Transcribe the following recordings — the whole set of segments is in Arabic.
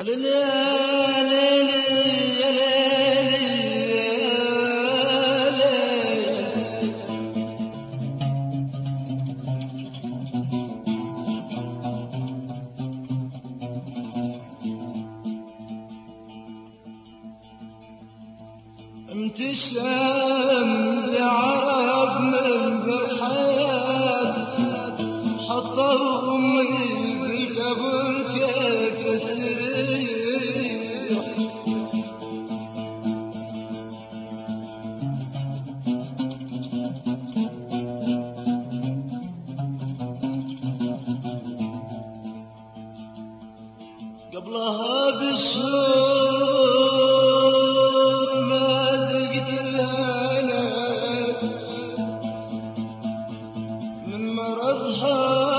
امتشم يا عرب من بالحياة حطوا أمي بالقبر كيف استريح قبلها بالشهور ما ذقت اللعنات من مرضها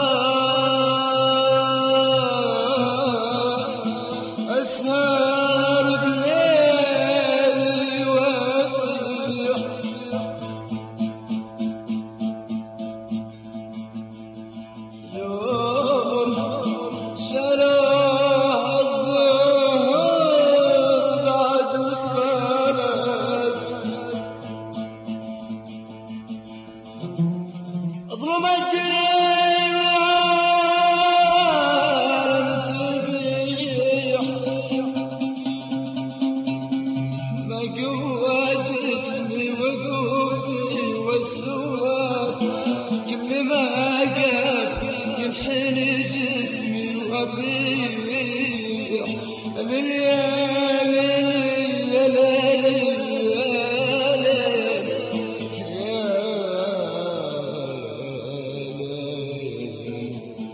أسهر بليلي وأصيح يوم شلوها الظهر بعد الصلاة ظلم الدنيا والعالم تبيح ما قوى جسمي وقوفي والسواد كل ما قف ينحني جسمي وأطيح لليالي يا ليالي يا ليالي يا ليالي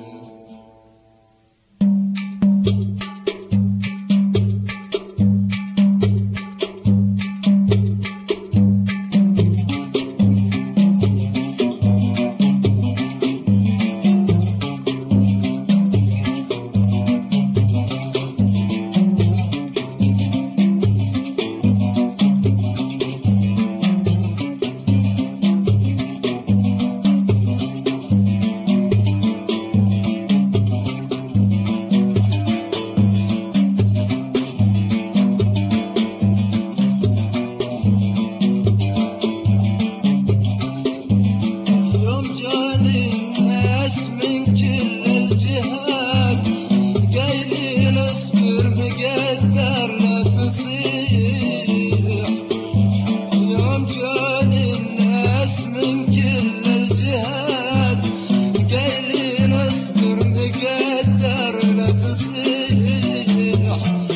يوم جاني الناس من كل الجهات قايلين اصبر مقدر لا تصيح يوم جاني الناس من كل الجهات قايلين اصبر مقدر لا تصيح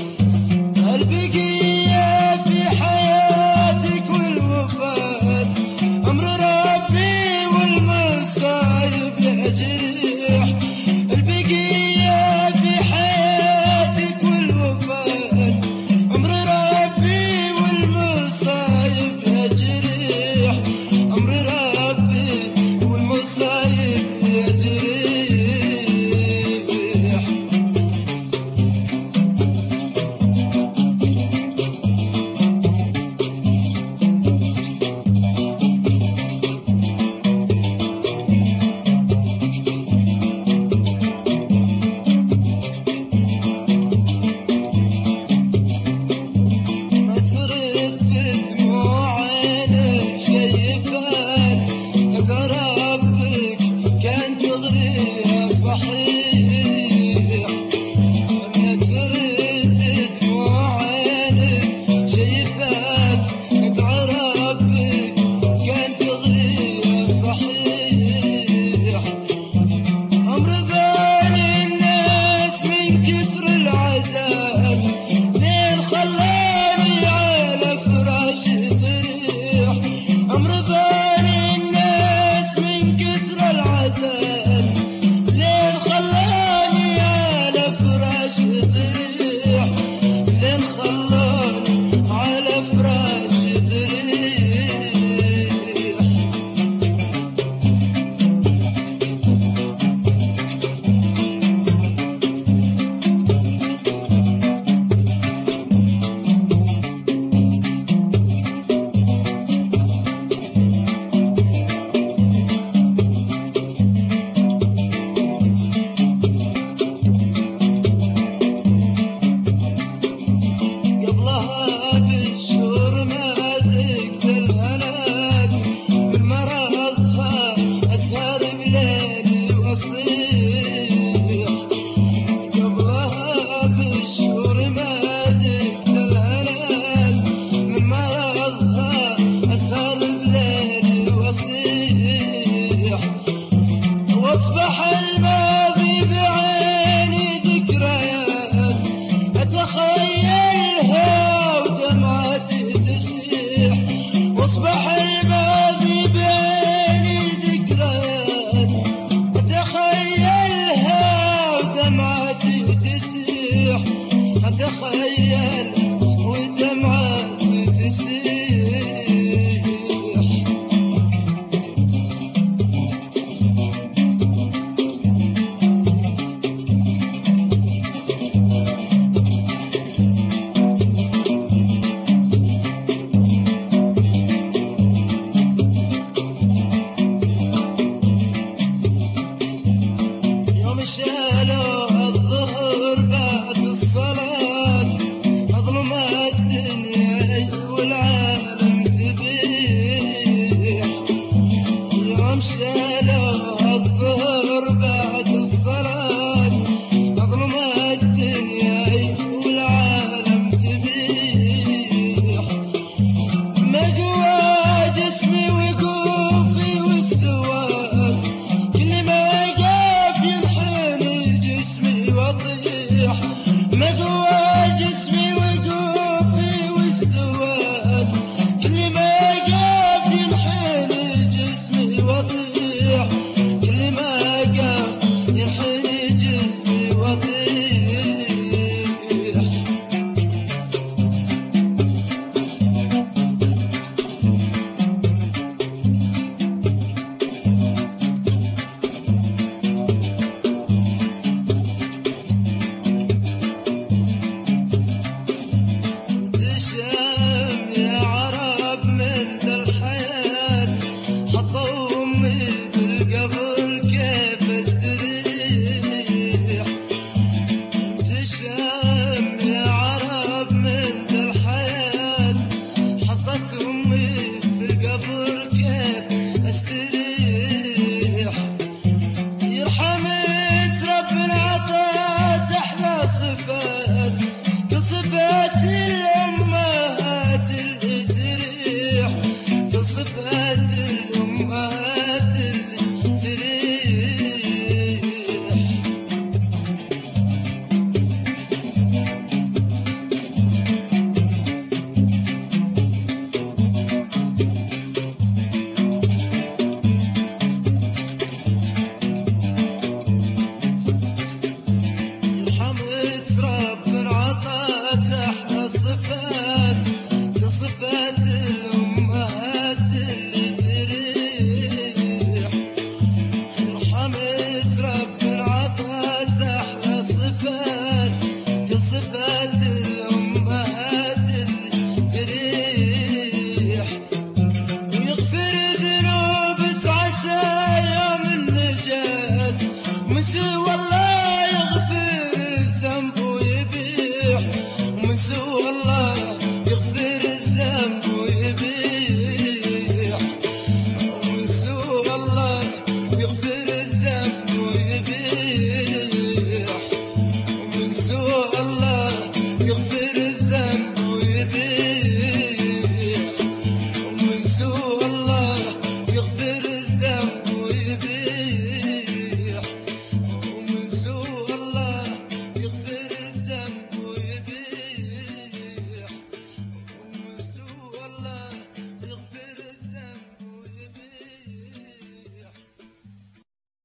البقية في حياتك والوفاة أمر ربي والمصايب يجريح البقية في حياتك والوفاة أمر ربي والمصايب يجريح أمر ربي والمصايب يجريح الدنيا والعالم تبيح يوم شالوها الظهر بعد الصلاة أظلم الدنيا والعالم تبيح مقوى جسمي وقوفي والسواد كل ما قاف ينحني جسمي وطيح مقوى جسمي وقوفي والسواد كل ما قاف ينحني جسمي وطيح كل ما قاف ينحني جسمي وطيح تشام يا عرب من ذا الحياة حطوا أمي بالقبر كيف استريح تشام يا عرب من ذا الحياة حطت أمي بالقبر كيف استريح يرحمت ربنا عطات أحلى صفات كل صفات